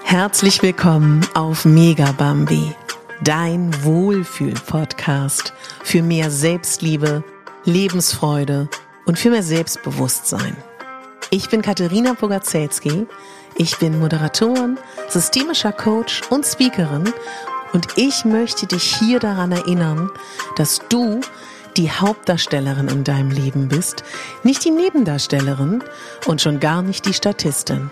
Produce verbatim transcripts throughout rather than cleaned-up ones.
Herzlich willkommen auf Mega Bambi, dein Wohlfühl-Podcast für mehr Selbstliebe, Lebensfreude und für mehr Selbstbewusstsein. Ich bin Katharina Bogaczewski, ich bin Moderatorin, systemischer Coach und Speakerin und ich möchte dich hier daran erinnern, dass du die Hauptdarstellerin in deinem Leben bist, nicht die Nebendarstellerin und schon gar nicht die Statistin.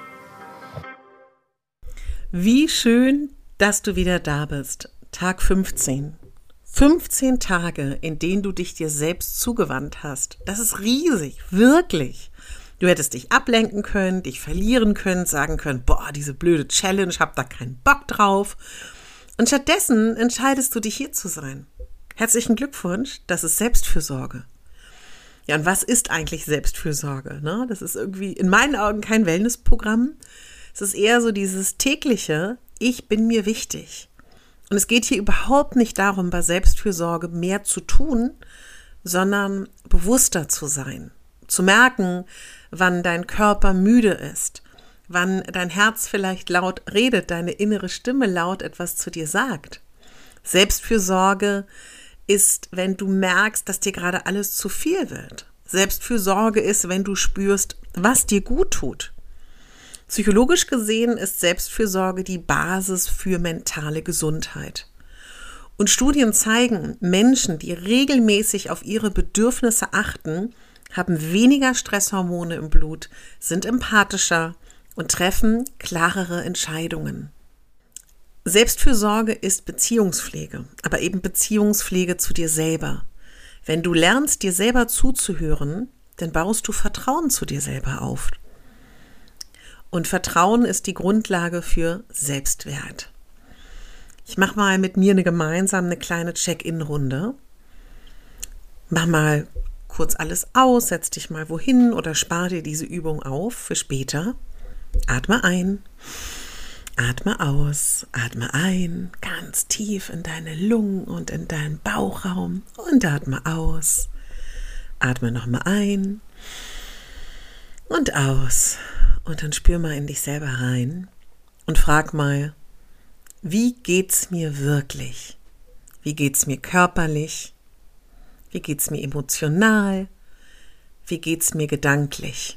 Wie schön, dass du wieder da bist. Tag fünfzehn. fünfzehn Tage, in denen du dich dir selbst zugewandt hast. Das ist riesig, wirklich. Du hättest dich ablenken können, dich verlieren können, sagen können, boah, diese blöde Challenge, hab da keinen Bock drauf. Und stattdessen entscheidest du dich, hier zu sein. Herzlichen Glückwunsch, das ist Selbstfürsorge. Ja, und was ist eigentlich Selbstfürsorge? Ne? Das ist irgendwie in meinen Augen kein Wellnessprogramm. Es ist eher so dieses tägliche, ich bin mir wichtig. Und es geht hier überhaupt nicht darum, bei Selbstfürsorge mehr zu tun, sondern bewusster zu sein. Zu merken, wann dein Körper müde ist, wann dein Herz vielleicht laut redet, deine innere Stimme laut etwas zu dir sagt. Selbstfürsorge ist, wenn du merkst, dass dir gerade alles zu viel wird. Selbstfürsorge ist, wenn du spürst, was dir gut tut. Psychologisch gesehen ist Selbstfürsorge die Basis für mentale Gesundheit. Und Studien zeigen, Menschen, die regelmäßig auf ihre Bedürfnisse achten, haben weniger Stresshormone im Blut, sind empathischer und treffen klarere Entscheidungen. Selbstfürsorge ist Beziehungspflege, aber eben Beziehungspflege zu dir selber. Wenn du lernst, dir selber zuzuhören, dann baust du Vertrauen zu dir selber auf. Und Vertrauen ist die Grundlage für Selbstwert. Ich mache mal mit mir eine gemeinsame eine kleine Check-in-Runde. Mach mal kurz alles aus, setz dich mal wohin oder spar dir diese Übung auf für später. Atme ein, atme aus, atme ein, ganz tief in deine Lungen und in deinen Bauchraum und atme aus. Atme nochmal ein und aus. Und dann spür mal in dich selber rein und frag mal, wie geht's mir wirklich? Wie geht's mir körperlich? Wie geht's mir emotional? Wie geht's mir gedanklich?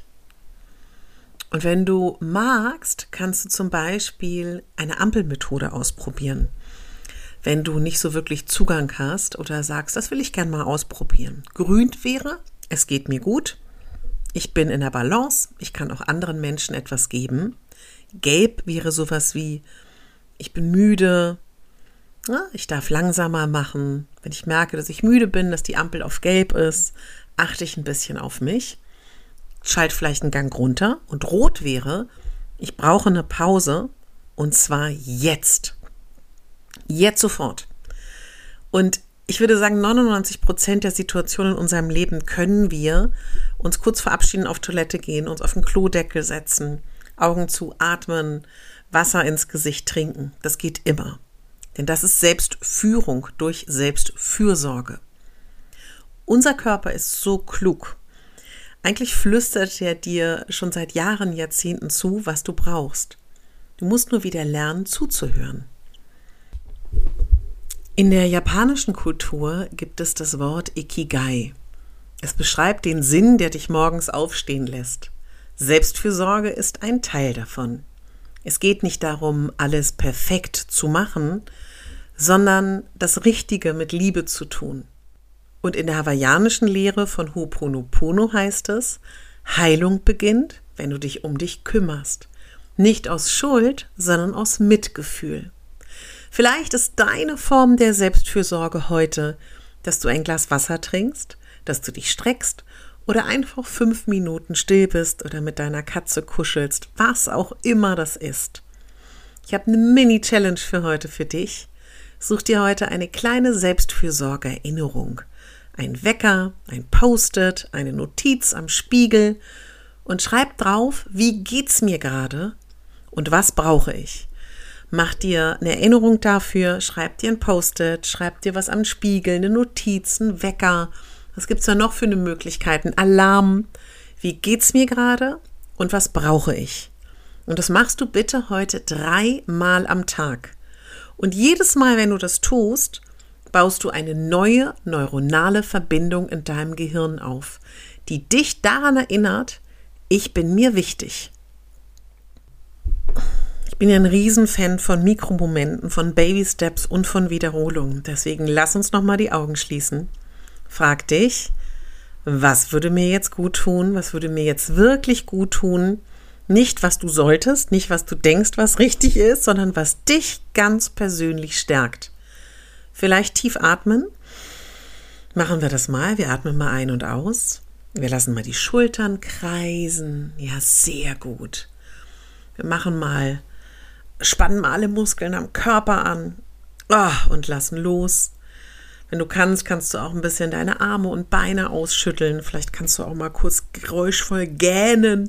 Und wenn du magst, kannst du zum Beispiel eine Ampelmethode ausprobieren. Wenn du nicht so wirklich Zugang hast oder sagst, das will ich gerne mal ausprobieren. Grün wäre, es geht mir gut. Ich bin in der Balance, ich kann auch anderen Menschen etwas geben. Gelb wäre sowas wie, ich bin müde, ja, ich darf langsamer machen. Wenn ich merke, dass ich müde bin, dass die Ampel auf Gelb ist, achte ich ein bisschen auf mich, schalte vielleicht einen Gang runter. Und Rot wäre, ich brauche eine Pause und zwar jetzt. Jetzt sofort. Und ich würde sagen, neunundneunzig Prozent der Situationen in unserem Leben können wir uns kurz verabschieden, auf Toilette gehen, uns auf den Klodeckel setzen, Augen zu, atmen, Wasser ins Gesicht trinken. Das geht immer. Denn das ist Selbstführung durch Selbstfürsorge. Unser Körper ist so klug. Eigentlich flüstert er dir schon seit Jahren, Jahrzehnten zu, was du brauchst. Du musst nur wieder lernen, zuzuhören. In der japanischen Kultur gibt es das Wort Ikigai. Es beschreibt den Sinn, der dich morgens aufstehen lässt. Selbstfürsorge ist ein Teil davon. Es geht nicht darum, alles perfekt zu machen, sondern das Richtige mit Liebe zu tun. Und in der hawaiianischen Lehre von Ho'oponopono heißt es, Heilung beginnt, wenn du dich um dich kümmerst. Nicht aus Schuld, sondern aus Mitgefühl. Vielleicht ist deine Form der Selbstfürsorge heute, dass du ein Glas Wasser trinkst, dass du dich streckst oder einfach fünf Minuten still bist oder mit deiner Katze kuschelst, was auch immer das ist. Ich habe eine Mini-Challenge für heute für dich. Such dir heute eine kleine Selbstfürsorge-Erinnerung. Ein Wecker, ein Post-it, eine Notiz am Spiegel und schreib drauf, wie geht's mir gerade und was brauche ich. Mach dir eine Erinnerung dafür, schreib dir ein Post-it, schreib dir was am Spiegel, eine Notiz, ein Wecker. Was gibt's da noch für eine Möglichkeit? Ein Alarm. Wie geht's mir gerade und was brauche ich? Und das machst du bitte heute dreimal am Tag. Und jedes Mal, wenn du das tust, baust du eine neue neuronale Verbindung in deinem Gehirn auf, die dich daran erinnert, ich bin mir wichtig. Ich bin ja ein Riesenfan von Mikromomenten, von Baby-Steps und von Wiederholungen. Deswegen lass uns nochmal die Augen schließen. Frag dich, was würde mir jetzt gut tun? Was würde mir jetzt wirklich gut tun? Nicht, was du solltest, nicht, was du denkst, was richtig ist, sondern was dich ganz persönlich stärkt. Vielleicht tief atmen. Machen wir das mal. Wir atmen mal ein und aus. Wir lassen mal die Schultern kreisen. Ja, sehr gut. Wir machen mal, spannen mal alle Muskeln am Körper an. Oh, und lassen los. Wenn du kannst, kannst du auch ein bisschen deine Arme und Beine ausschütteln. Vielleicht kannst du auch mal kurz geräuschvoll gähnen.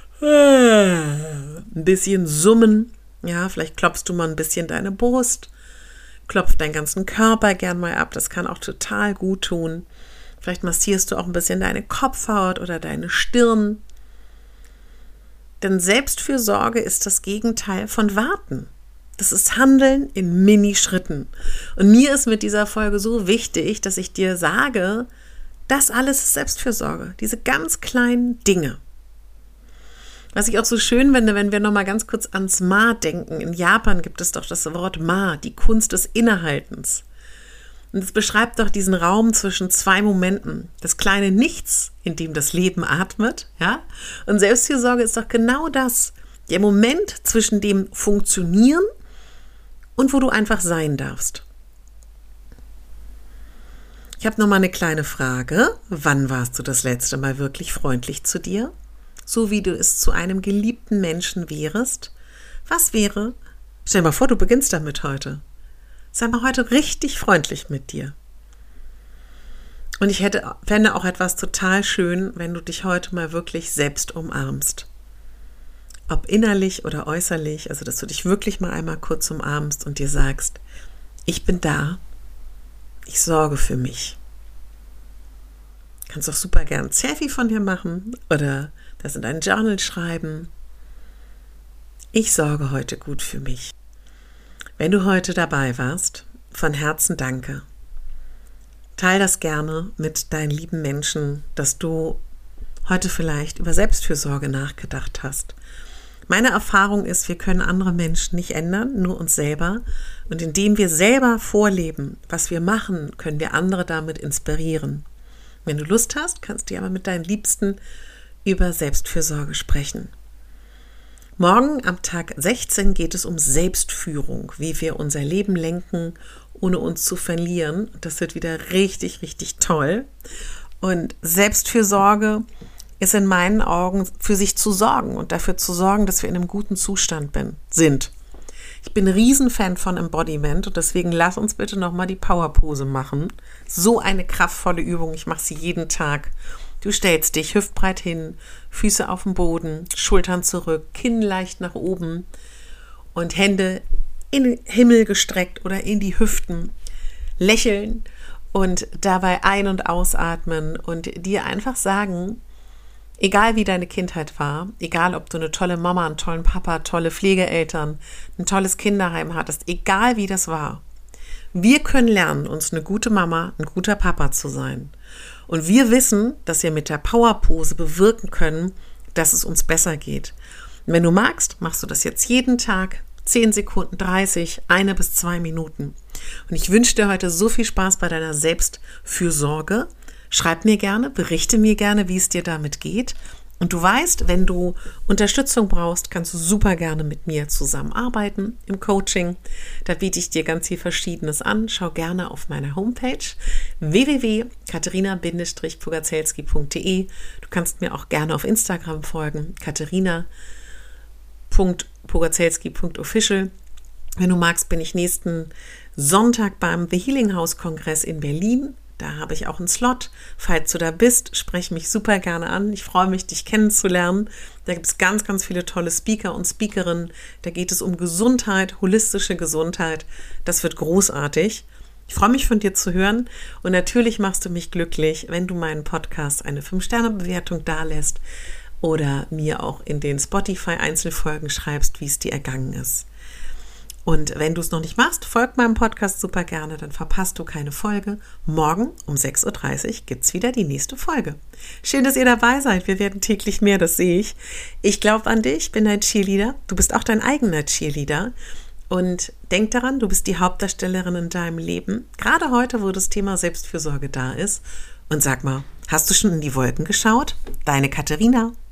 Ein bisschen summen. Ja, vielleicht klopfst du mal ein bisschen deine Brust. Klopf deinen ganzen Körper gern mal ab. Das kann auch total gut tun. Vielleicht massierst du auch ein bisschen deine Kopfhaut oder deine Stirn. Denn Selbstfürsorge ist das Gegenteil von Warten. Das ist Handeln in Minischritten. Und mir ist mit dieser Folge so wichtig, dass ich dir sage, das alles ist Selbstfürsorge. Diese ganz kleinen Dinge. Was ich auch so schön finde, wenn wir nochmal ganz kurz ans Ma denken. In Japan gibt es doch das Wort Ma, die Kunst des Innehaltens. Und es beschreibt doch diesen Raum zwischen zwei Momenten. Das kleine Nichts, in dem das Leben atmet, ja? Und Selbstfürsorge ist doch genau das. Der Moment zwischen dem Funktionieren und wo du einfach sein darfst. Ich habe nochmal eine kleine Frage. Wann warst du das letzte Mal wirklich freundlich zu dir? So wie du es zu einem geliebten Menschen wärest? Was wäre? Stell dir mal vor, du beginnst damit heute. Sei mal heute richtig freundlich mit dir. Und ich hätte, fände auch etwas total schön, wenn du dich heute mal wirklich selbst umarmst. Ob innerlich oder äußerlich, also dass du dich wirklich mal einmal kurz umarmst und dir sagst, ich bin da, ich sorge für mich. Du kannst auch super gern ein Selfie von dir machen oder das in dein Journal schreiben. Ich sorge heute gut für mich. Wenn du heute dabei warst, von Herzen danke. Teil das gerne mit deinen lieben Menschen, dass du heute vielleicht über Selbstfürsorge nachgedacht hast. Meine Erfahrung ist, wir können andere Menschen nicht ändern, nur uns selber. Und indem wir selber vorleben, was wir machen, können wir andere damit inspirieren. Wenn du Lust hast, kannst du ja mal mit deinen Liebsten über Selbstfürsorge sprechen. Morgen am Tag sechzehn geht es um Selbstführung, wie wir unser Leben lenken, ohne uns zu verlieren. Das wird wieder richtig, richtig toll. Und Selbstfürsorge ist in meinen Augen, für sich zu sorgen und dafür zu sorgen, dass wir in einem guten Zustand bin, sind. Ich bin ein Riesenfan von Embodiment und deswegen lass uns bitte nochmal die Powerpose machen. So eine kraftvolle Übung, ich mache sie jeden Tag. Du stellst dich hüftbreit hin, Füße auf dem Boden, Schultern zurück, Kinn leicht nach oben und Hände in den Himmel gestreckt oder in die Hüften. Lächeln und dabei ein- und ausatmen und dir einfach sagen, egal wie deine Kindheit war, egal ob du eine tolle Mama, einen tollen Papa, tolle Pflegeeltern, ein tolles Kinderheim hattest, egal wie das war, wir können lernen, uns eine gute Mama, ein guter Papa zu sein. Und wir wissen, dass wir mit der Powerpose bewirken können, dass es uns besser geht. Und wenn du magst, machst du das jetzt jeden Tag, zehn Sekunden, dreißig, eine bis zwei Minuten. Und ich wünsche dir heute so viel Spaß bei deiner Selbstfürsorge. Schreib mir gerne, berichte mir gerne, wie es dir damit geht. Und du weißt, wenn du Unterstützung brauchst, kannst du super gerne mit mir zusammenarbeiten im Coaching. Da biete ich dir ganz viel Verschiedenes an. Schau gerne auf meiner Homepage w w w punkt katharina pogacelski punkt d e. Du kannst mir auch gerne auf Instagram folgen, katharina punkt pogacelski punkt official. Wenn du magst, bin ich nächsten Sonntag beim The Healing House Kongress in Berlin. Da habe ich auch einen Slot. Falls du da bist, spreche mich super gerne an. Ich freue mich, dich kennenzulernen. Da gibt es ganz, ganz viele tolle Speaker und Speakerinnen. Da geht es um Gesundheit, holistische Gesundheit. Das wird großartig. Ich freue mich, von dir zu hören. Und natürlich machst du mich glücklich, wenn du meinen Podcast eine fünf Sterne Bewertung dalässt oder mir auch in den Spotify-Einzelfolgen schreibst, wie es dir ergangen ist. Und wenn du es noch nicht machst, folg meinem Podcast super gerne, dann verpasst du keine Folge. Morgen um sechs Uhr dreißig gibt es wieder die nächste Folge. Schön, dass ihr dabei seid. Wir werden täglich mehr, das sehe ich. Ich glaube an dich, bin dein Cheerleader. Du bist auch dein eigener Cheerleader. Und denk daran, du bist die Hauptdarstellerin in deinem Leben. Gerade heute, wo das Thema Selbstfürsorge da ist. Und sag mal, hast du schon in die Wolken geschaut? Deine Katharina.